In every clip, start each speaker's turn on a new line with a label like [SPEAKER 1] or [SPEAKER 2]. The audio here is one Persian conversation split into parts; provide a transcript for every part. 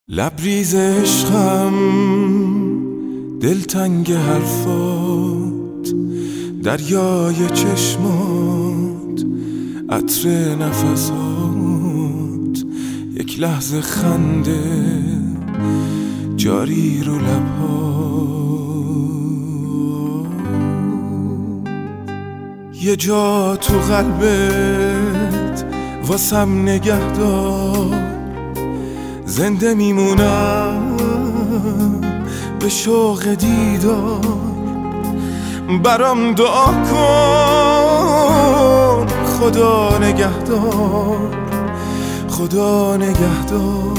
[SPEAKER 1] لبریز عشقم، دلتنگ حرفات، دریای چشمات، عطر نفسات، یک لحظه خنده جاری رو لبات. یه جا تو قلبت واسم نگه دار، زنده میمونم به شوق دیدار. برام دعا کن، خدا نگهدار، خدا نگهدار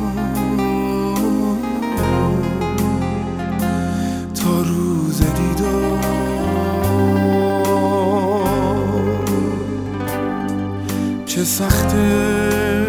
[SPEAKER 1] تا روز دیدار. چه سخته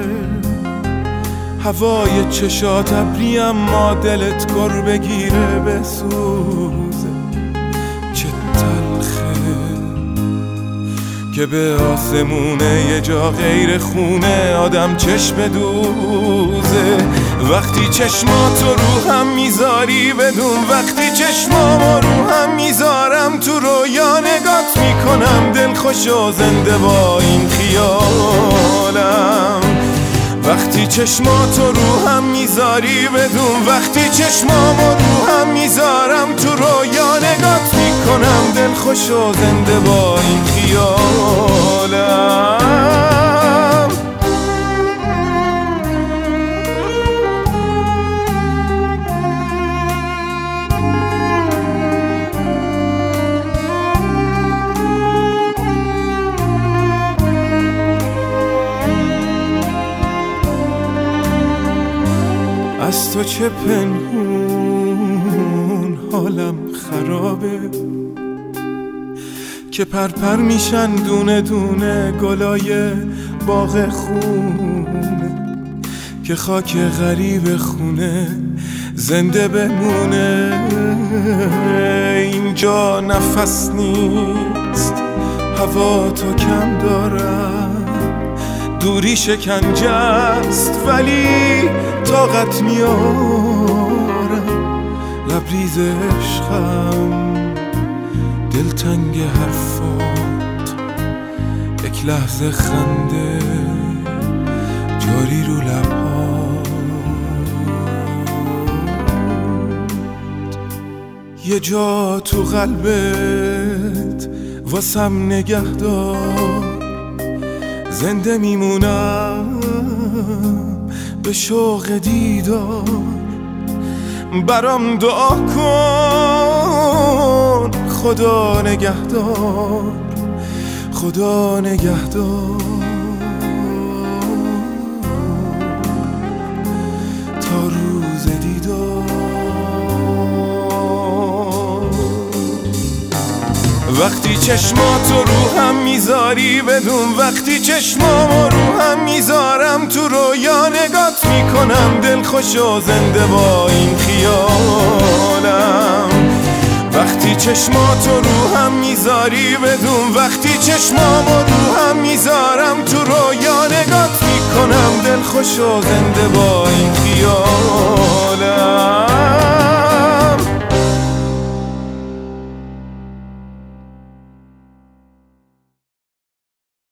[SPEAKER 1] هوای چشات ابری، اما دلت گر بگیره بسوزه. چه تلخه که به آسمونه یه جا غیر خونه آدم چشم دوزه. وقتی چشماتو رو هم میذاری بدون، وقتی چشمامو رو هم میذارم تو رویا نگات میکنم، دل خوش و زنده با این خیالم. وقتی چشماتو رو هم میذاری بدون، وقتی چشمامو رو هم میذارم تو رویا نگات میکنم، دل خوش و زنده با این خیالم. از تو چه پنهون حالم خرابه، که پرپر میشن دونه دونه گلای باغ خونه، که خاک غریب خونه زنده بمونه. اینجا نفس نیست، هوا تو کم دارم، دوری شکنجه است ولی طاقت میارم. لبریز عشقم، دلتنگ حرفات، یک لحظه خنده جاری رو لبات. یه جا تو قلبت واسم نگه دار، زنده میمونم به شوق دیدار. برام دعا کن، خدا نگهدار، خدا نگهدار تا روز دیدار. وقتی چشماتو رو هم میذاری بدون، وقتی چشمامو رو هم میذارم تو رویا نگات میکنم، دل خوش و زنده با این خیالم. وقتی چشماتو رو هم میذاری بدون، وقتی چشمامو رو هم میذارم تو رویا نگات میکنم، دل خوش و زنده با این خیالم.